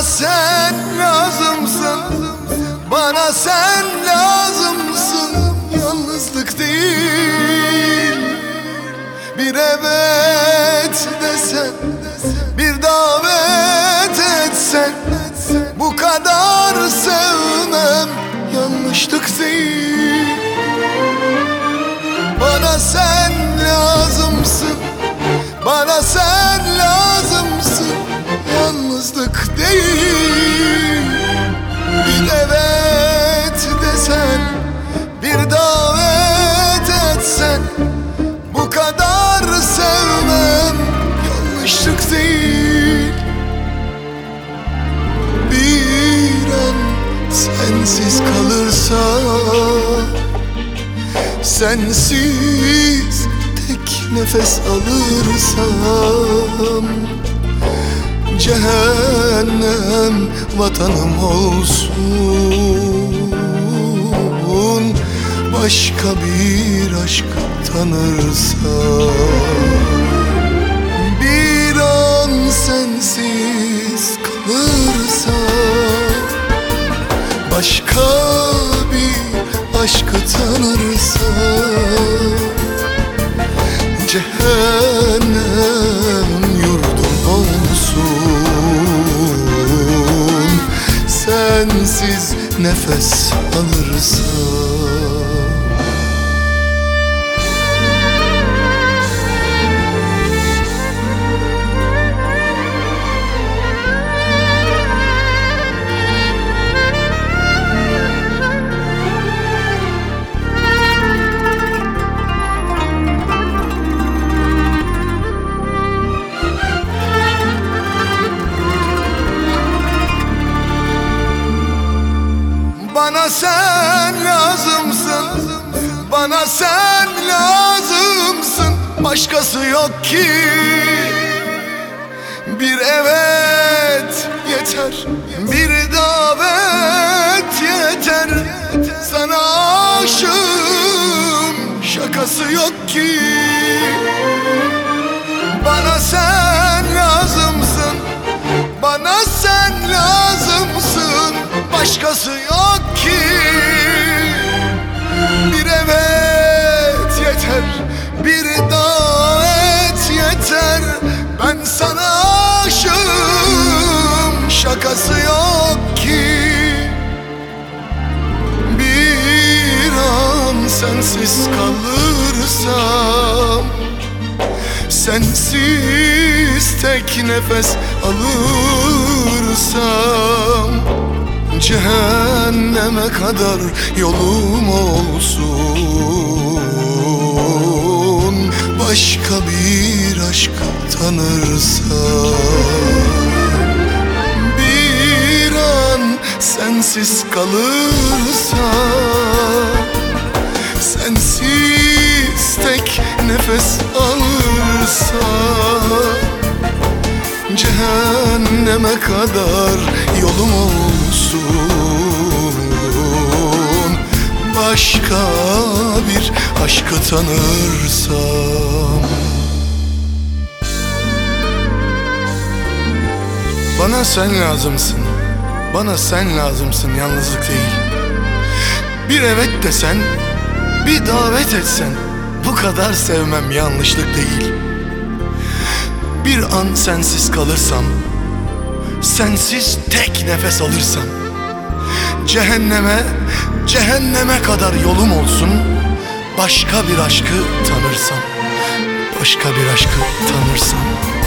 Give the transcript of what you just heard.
Bana sen lazımsın, bana sen lazımsın. Yalnızlık değil, bir evet desen, bir davet etsen. Bu kadar sevmem yanlışlık değil. Bana sen lazımsın, bana sen lazımsın. Yalnızlık değil, bir evet desen, bir davet etsen. Bu kadar sevmem yanlışlık değil. Bir an sensiz kalırsam, sensiz tek nefes alırsam, cehennem vatanım olsun. Başka bir aşk tanırsam, bir an sensiz kalırsam, başka bir aşkı tanırsam, cehennem yurdum olsun. Sensiz nefes alırsam. Bana sen lazımsın, bana sen lazımsın. Başkası yok ki. Bir evet yeter, bir davet yeter. Sana aşığım, şakası yok ki. Bana sen lazımsın, bana sen lazımsın. Başkası yok ki. Bir evet yeter, bir davet yeter. Ben sana aşığım, şakası yok ki. Bir an sensiz kalırsam, sensiz tek nefes alırsam, cehenneme kadar yolum olsun. Başka bir aşk tanırsam, bir an sensiz kalırsam, sensiz tek nefes alırsam, cehenneme kadar yolum olsun. Başka bir aşkı tanırsam. Bana sen lazımsın, bana sen lazımsın. Yalnızlık değil, bir evet desen, bir davet etsen. Bu kadar sevmem yanlışlık değil. Bir an sensiz kalırsam, sensiz tek nefes alırsam, cehenneme kadar yolum olsun. Başka bir aşkı tanırsam, başka bir aşkı tanırsam.